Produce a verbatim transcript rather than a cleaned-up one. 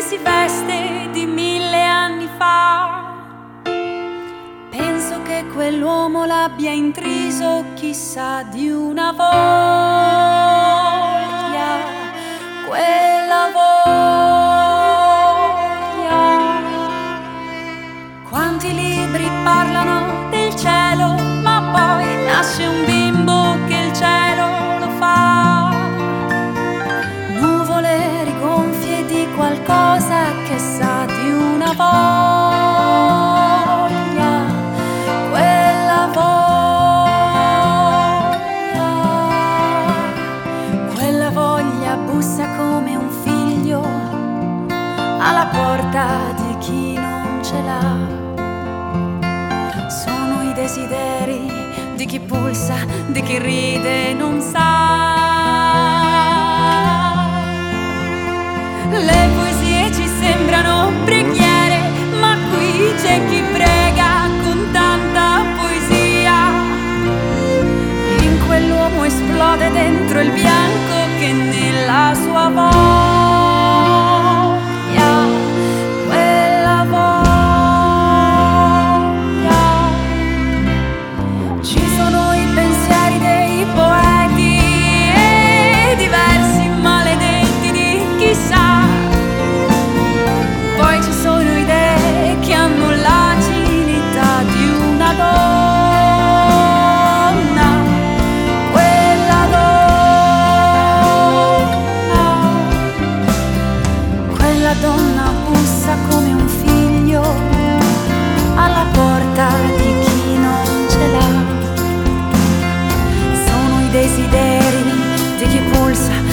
si veste di mille anni fa. Penso che quell'uomo l'abbia intriso chissà di una voglia, quella voglia. Quanti libri parlano del cielo, ma poi nasce un bimbo che il cielo lo fa. Nuvole rigonfie di qualcosa che sa di una voglia, quella voglia. Quella voglia bussa come un figlio alla porta di chi non ce l'ha. Sono i desideri di chi pulsa, di chi ride e non sa. Le poesie ci sembrano preghiere, ma qui c'è chi prega con tanta poesia. In quell'uomo esplode dentro il bianco che nella sua voglia, quella voglia. Ci sono i pensieri dei poeti e diversi maledetti di chissà. Poi ci sono idee che hanno l'acidità di una donna, quella donna. Quella donna bussa come un figlio alla porta di chi non ce l'ha. Sono i desideri di chi pulsa,